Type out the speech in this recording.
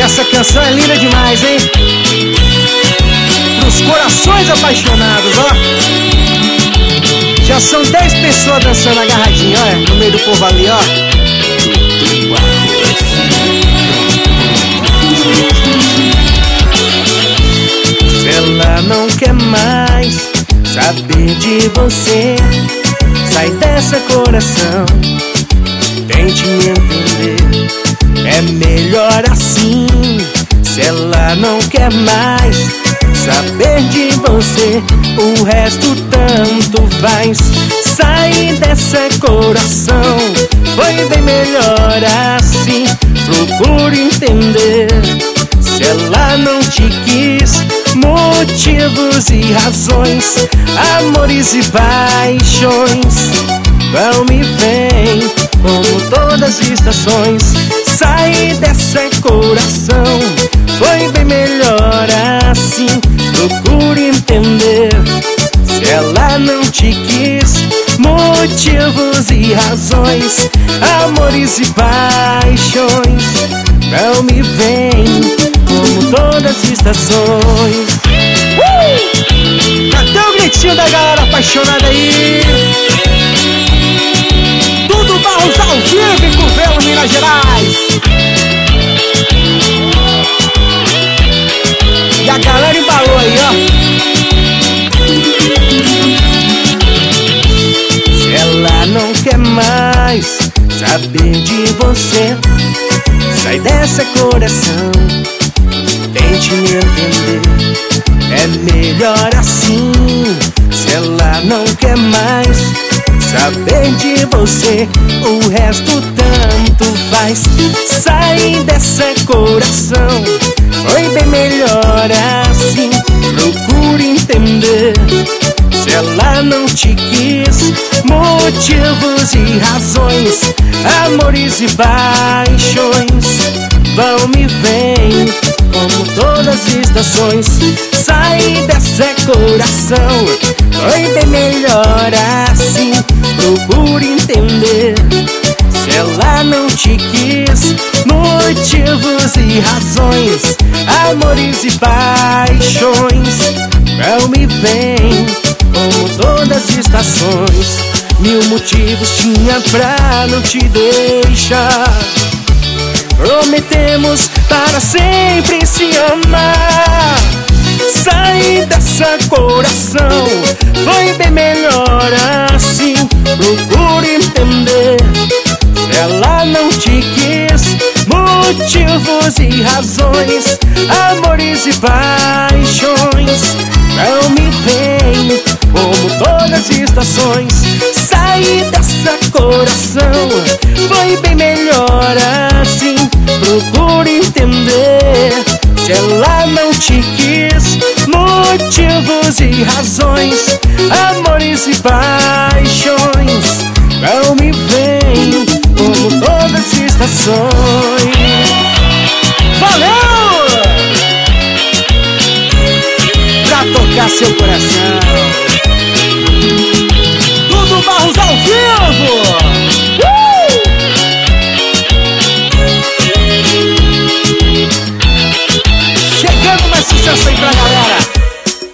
Essa canção é linda demais, hein? Pros corações apaixonados, ó. Já são 10 pessoas dançando agarradinho, ó, no meio do povo ali, ó. Se ela não quer mais saber de você, sai dessa, coração, tente me entender. É melhor assim. Se ela não quer mais saber de você, o resto tanto faz. Sai dessa, coração, foi bem melhor assim. Procure entender. Se ela não te quis, motivos e razões, amores e paixões vão e vêm como todas as estações. Sai dessa, coração, foi bem melhor assim. Procure entender. Se ela não te quis, motivos e razões, amores e paixões vão e vêm como todas as estações. Cadê o gritinho da galera apaixonada aí? Tudo Barros ao vivo em Curvelo, Minas Gerais. E a galera embalou aí, ó. Se ela não quer mais saber de você, sai dessa, coração, tente me entender. É melhor assim. Se ela não quer mais saber de você, o resto tanto faz. Sai dessa, coração, foi bem melhor assim. Procure entender. Se ela não te quis, motivos e razões, amores e paixões vão e vêm como todas as estações. Sai dessa, coração, foi bem melhor assim. Procure entender. Se ela não te quis, motivos e razões, amores e paixões vão e vêm como todas as estações. Mil motivos tinha pra não te deixar. Prometemos para sempre se amar. Sai dessa, coração, foi bem melhor assim. Procure entender. Se ela não te quis, motivos e razões, amores e paixões não me vem como todas as estações. Sai dessa, coração, foi bem melhor assim. Procure entender. Se ela não te quis, motivos e razões, amores e paixões não me vem como todas as estações. Valeu! Pra tocar seu coração, Tudo Barros ao vivo.